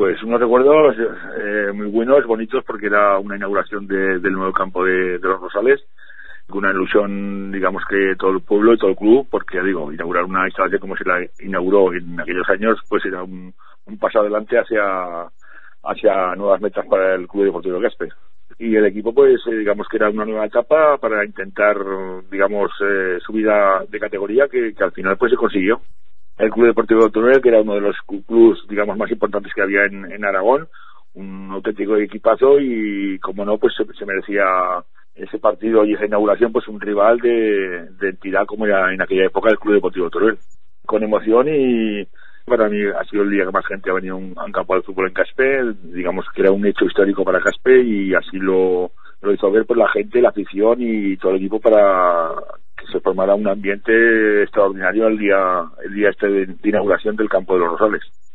Pues unos recuerdos muy buenos, bonitos, porque era una inauguración del nuevo campo de los Rosales, con una ilusión, digamos, que todo el pueblo y todo el club, porque, digo, inaugurar una instalación como se la inauguró en aquellos años, pues era un paso adelante hacia nuevas metas para el Club Deportivo Caspe. Y el equipo, pues, digamos que era una nueva etapa para intentar, digamos, subir de categoría, que al final, pues, se consiguió. El Club Deportivo Teruel, que era uno de los clubes, digamos, más importantes que había en Aragón, un auténtico equipazo y, como no, pues se merecía ese partido y esa inauguración, pues un rival de entidad como era en aquella época el Club Deportivo Teruel. Con emoción, y para mí ha sido el día que más gente ha venido a un campo de fútbol en Caspe, digamos que era un hecho histórico para Caspe, y así lo hizo ver pues la gente, la afición y todo el equipo, para que se formara un ambiente extraordinario el día este de inauguración del campo de los Rosales.